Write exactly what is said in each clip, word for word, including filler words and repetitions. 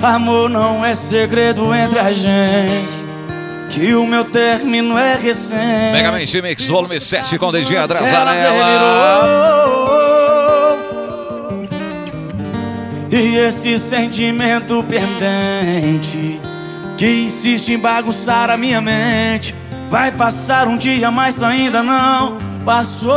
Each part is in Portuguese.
Amor não é segredo entre a gente, que o meu término é recente. Megamente Mix volume sete com D J Adrazanella. E esse sentimento pendente que insiste em bagunçar a minha mente vai passar um dia, mas ainda não passou.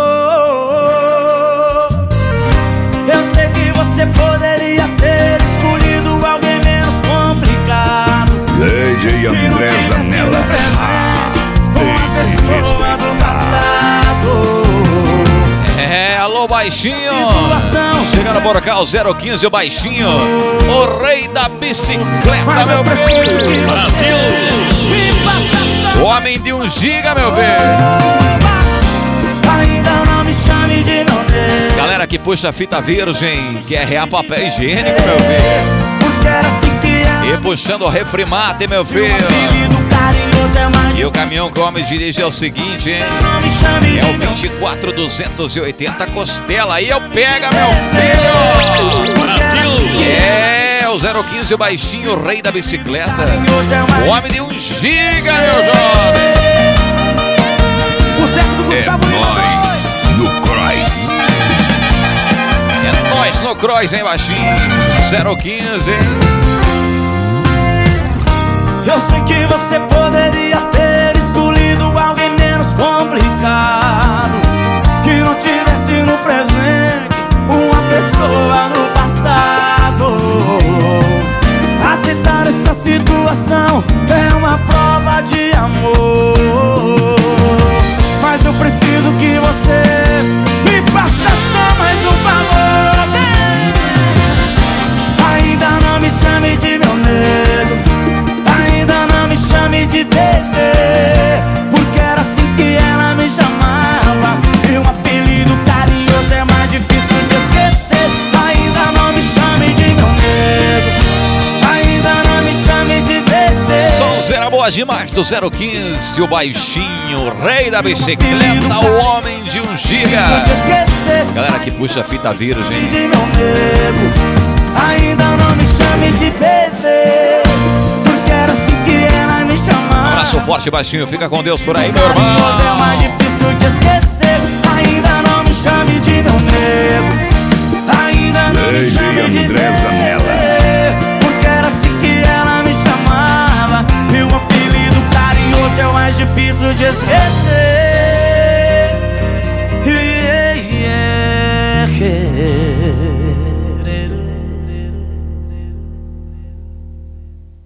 Eu sei que você poderia ter escolhido alguém menos complicado, D J Adrazanella, uma pessoa do passado. É, alô Baixinho, chegando por cá o zero quinze, o Baixinho, o rei da bicicleta, meu filho. Brasil, o homem de um giga, meu velho. Ainda não me chame de meu Deus. Galera que puxa fita virgem, quer rear papel higiênico, meu filho. Porque era assim que era. E puxando o refrimate, meu filho. E o caminhão que o homem dirige é o seguinte, hein? É o vinte e quatro duzentos e oitenta Costela. Aí eu pega, meu filho. Brasil. É o zero quinze, o Baixinho, o rei da bicicleta. O homem de um giga, meu jovem. É nóis no Cross. É nóis no Cross, hein, Baixinho? zero quinze, hein? Eu sei que você poderia ter escolhido alguém menos complicado, que não tivesse no presente uma pessoa no passado. Aceitar essa situação é uma prova de amor, mas eu preciso que você me faça só mais um favor. Ainda não me chame de meu nego, ainda não me chame de bebê, porque era assim que ela me chamava, e um apelido carinhoso é mais difícil de esquecer. Ainda não me chame de meu nego, ainda não me chame de bebê. Sonzeira boa demais do zero quinze, o Baixinho, o rei da bicicleta, o homem de um giga. Galera que puxa fita virgem. De meu nego, ainda não me chame de bebê, porque era assim que ela me chamava. Abraço forte, Baixinho, fica com Deus por aí, meu irmão. É mais difícil de esquecer. Ainda não me chame de meu nego, ainda não me chame de bebê, porque era assim que ela me chamava, e um apelido carinhoso é o mais difícil de esquecer. Yeah, yeah, yeah.